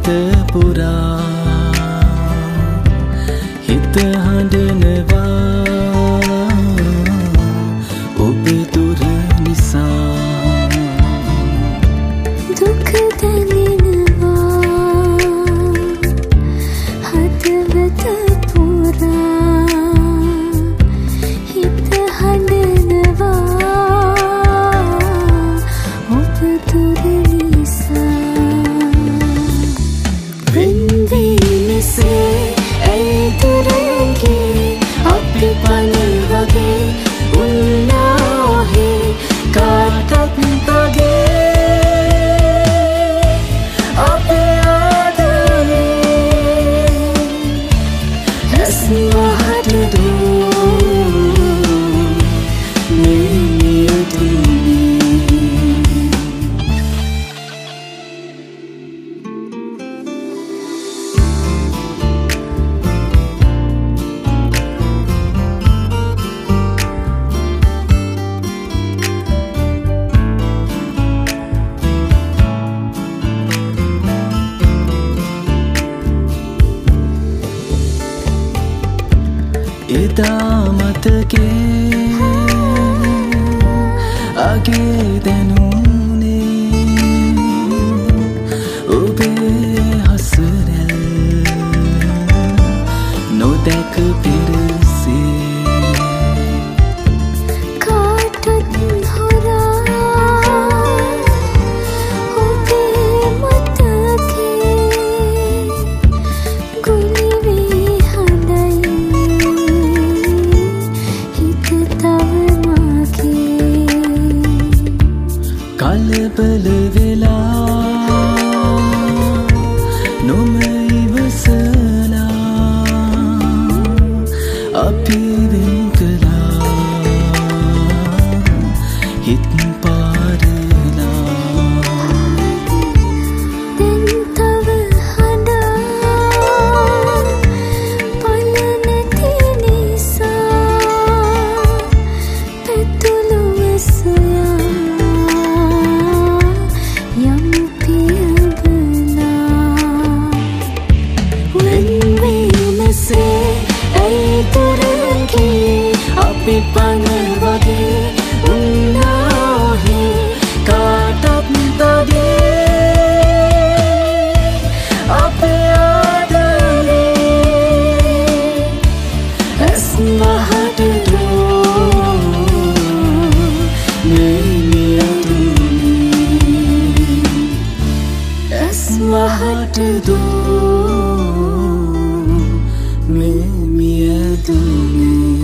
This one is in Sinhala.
හිත පුරා හිත හඬනවා ඔබ දුර නිසා දුක දැනෙනවා හදවත පුරා හිත හඬනවා ඔබ දුර එදා මතකේ අගේ දැනුනේ ඔබේ හසරැල් නොදැක පෙරසේ කාටත් හොරා ඔබේ මතකේ ගුලි වී කලබල වෙලා නොම ඉවසලා අපි වෙන් කළා හිත් පාරලා දැන් තව හඬා පල නැති නිසා පැතුළු සොයා පිපන වගේ උන්නාහි කාටත් තගේ අපේ ආදරේ ඇස් මහට දෝ මේ මියදුනේ ඇස් මහට දෝ මේ මියදුනේ